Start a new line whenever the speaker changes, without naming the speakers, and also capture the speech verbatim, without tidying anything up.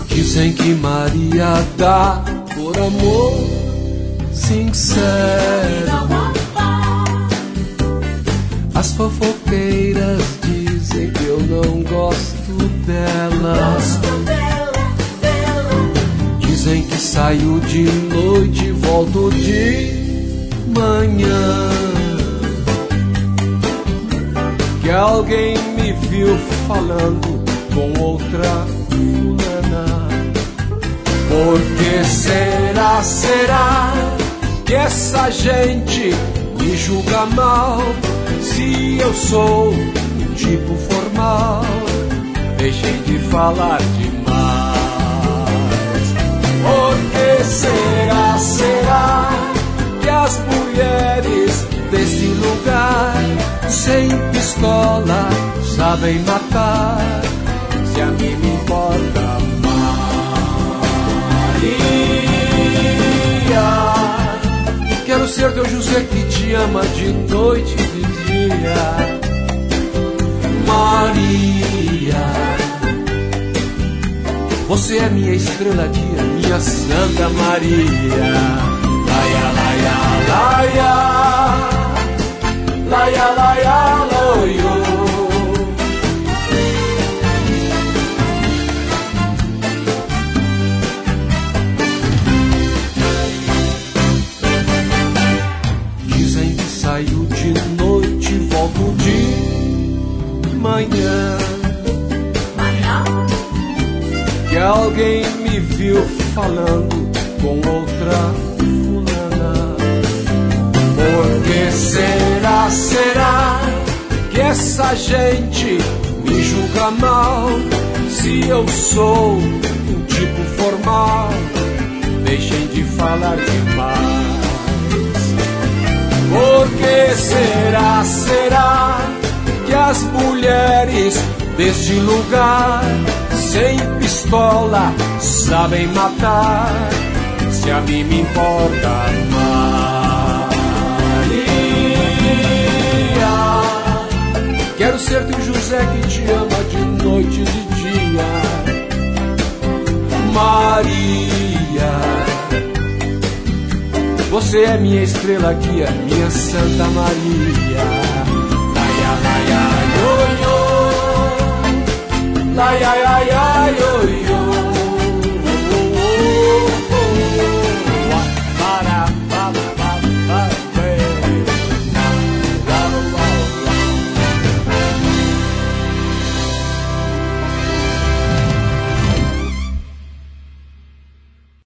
Dizem que Maria dá por amor sincero. As fofoqueiras dizem que eu não gosto dela. Dizem que saio de noite e volto de manhã. Que alguém me viu falando com outra fulana. Por que será, será que essa gente me julga mal? Se eu sou um tipo formal, deixei de falar demais. Por que será, será que as mulheres deste lugar sem pistola sabem matar? Se a mim me importa, Maria, quero ser teu José que te ama de noite e de dia. Maria, você é minha estrela guia, minha Santa Maria. Laia, laia, laia, laia, laia, loio. Dizem que saiu de noite e volto de manhã. Que alguém me viu falando com outra fulana. Por que será, será que essa gente me julga mal? Se eu sou um tipo formal, deixem de falar demais. Por que será, será que as mulheres deste lugar sem pistola sabem matar? Se a mim me importa, Maria, quero ser teu José que te ama de noite e de dia. Maria, você é minha estrela guia, minha Santa Maria. Laia, laia, yo, yo. Laia, laia, yo, yo.